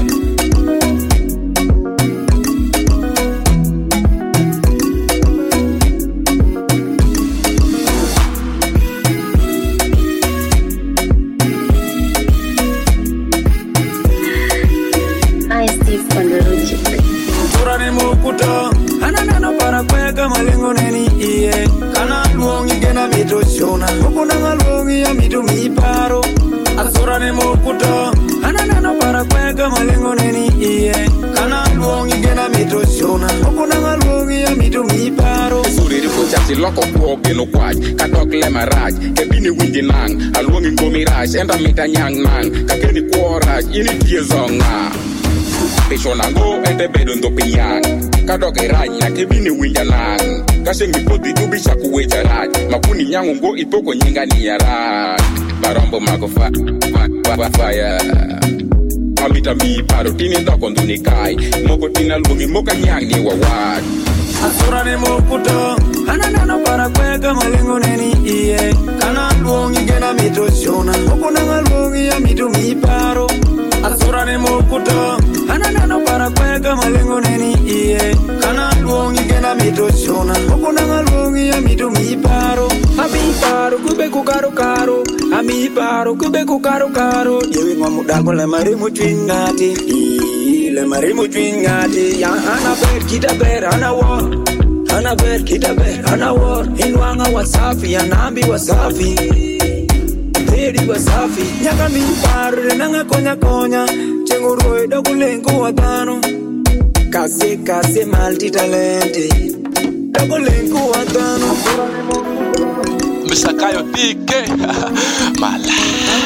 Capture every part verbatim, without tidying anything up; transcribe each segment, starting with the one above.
Enda mita nyang nang kakeni kuoraj ini tie zonga peshona ngo ete bedo ndo pinyang kadok iraj na kebini winja nang kasengi poti jubisha kuweja raj makuni nyangu ngo ipoko nyinga ni yaraj barombo magofa fire amita mi paro tini ndoko ndunikai moko tina lungi moka nyang ni wawaj asura ni mokuto ananano para kweka malengo neni iye kana luongi gena mitoshona okuna ngalongi ya mitu miparo asura ni mokuto ananano para kweka malengo neni iye kana luongi gena mitoshona okuna ngalongi ya mitu miparo amiparo kube kukaro karo amiparo kube kukaro karo yewe ngomudako le marimu chwingati le marimu chwingati ya anaber kitaber anawo Anaber kitaber anawor inwanga wasafi anambi wasafi Teri wasafi nyaka mi parre nanga konya konya chenguroi dogulengu watano Kase kase multi talente dogulengu watano Misakayo P K Mala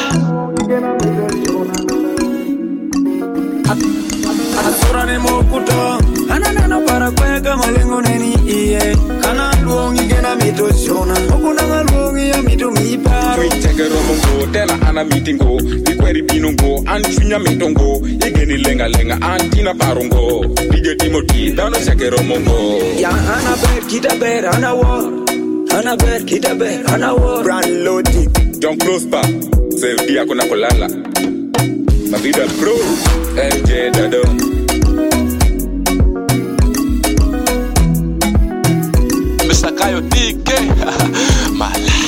Asura ni mokuto ananano para kweka malengo neni iye kana luongi gena mitoshona okuna ngalongi ya mitu miparo Twiteke romongo tela ana mitingo Dikweri pinongo anchunya mitongo Igeni lenga lenga antina parongo Dige timoti dano seke romongo Ya anaber kitaber anawor Anaber kitaber anawor Brand loading John Prosper Save dia kuna kolala Mavida Pro L J Dado Misakayo P K Mala